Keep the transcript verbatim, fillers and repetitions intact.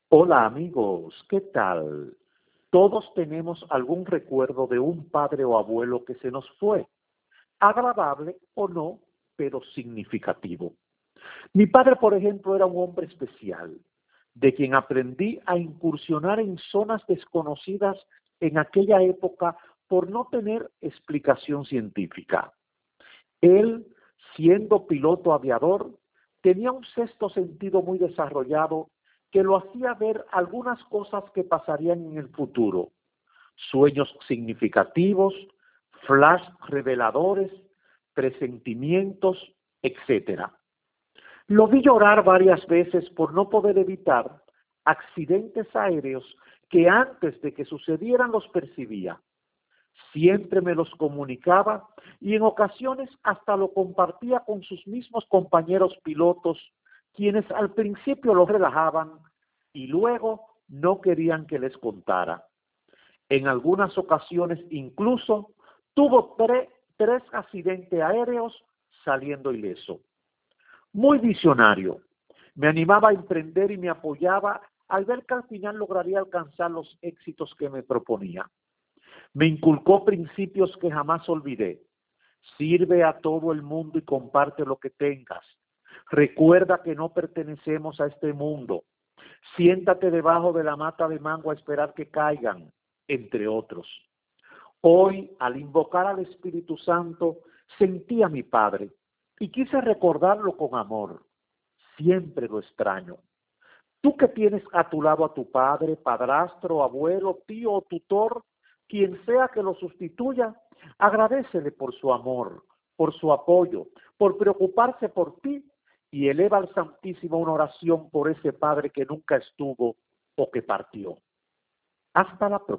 Hola amigos, ¿qué tal? Todos tenemos algún recuerdo de un padre o abuelo que se nos fue, agradable o no, pero significativo. Mi padre, por ejemplo, era un hombre especial, de quien aprendí a incursionar en zonas desconocidas en aquella época por no tener explicación científica. Él, siendo piloto aviador, tenía un sexto sentido muy desarrollado que lo hacía ver algunas cosas que pasarían en el futuro, sueños significativos, flash reveladores, presentimientos, etcétera. Lo vi llorar varias veces por no poder evitar accidentes aéreos que antes de que sucedieran los percibía. Siempre me los comunicaba y en ocasiones hasta lo compartía con sus mismos compañeros pilotos, quienes al principio lo relajaban y luego no querían que les contara. En algunas ocasiones incluso tuvo tre- tres accidentes aéreos saliendo ileso. Muy visionario. Me animaba a emprender y me apoyaba al ver que al final lograría alcanzar los éxitos que me proponía. Me inculcó principios que jamás olvidé. Sirve a todo el mundo y comparte lo que tengas. Recuerda que no pertenecemos a este mundo. Siéntate debajo de la mata de mango a esperar que caigan, entre otros. Hoy, al invocar al Espíritu Santo, sentí a mi Padre y quise recordarlo con amor. Siempre lo extraño. Tú que tienes a tu lado a tu padre, padrastro, abuelo, tío o tutor, quien sea que lo sustituya, agradécele por su amor, por su apoyo, por preocuparse por ti y eleva al Santísimo una oración por ese padre que nunca estuvo o que partió. Hasta la próxima.